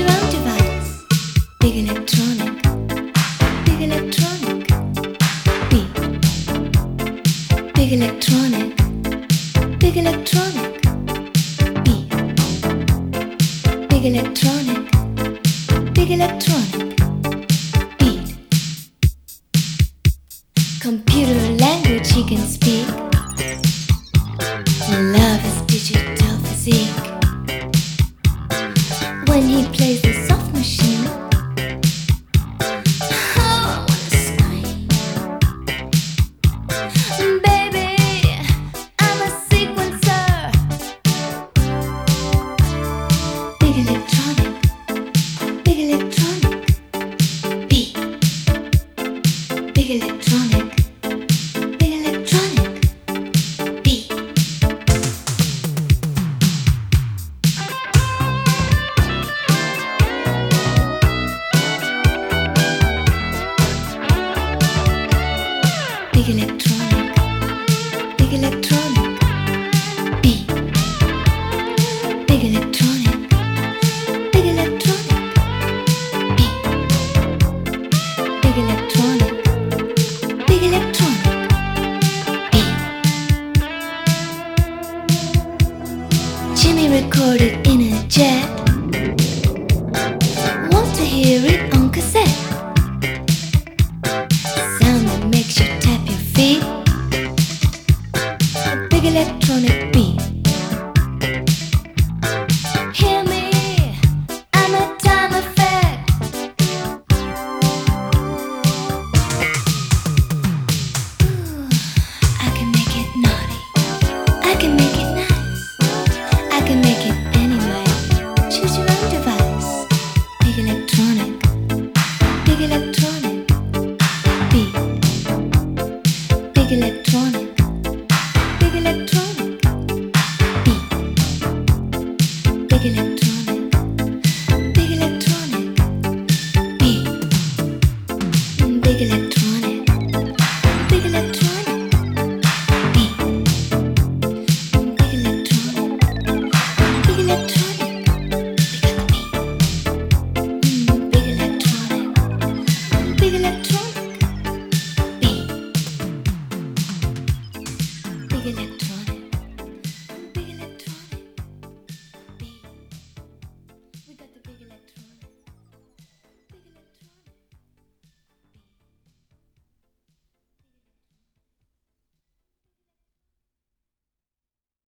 your own device. Big electronic, big electronic. Beat. Big electronic, big electronic. Beat. Big electronic, big electronic. Beat. Computer language he can speak. Love his digital physique. When he plays the soft machine, oh, I wanna scream. Baby, I'm a sequencer. Big electronic, big electronic. Beat. Big electronic, big electronic. Beat. Big electronic.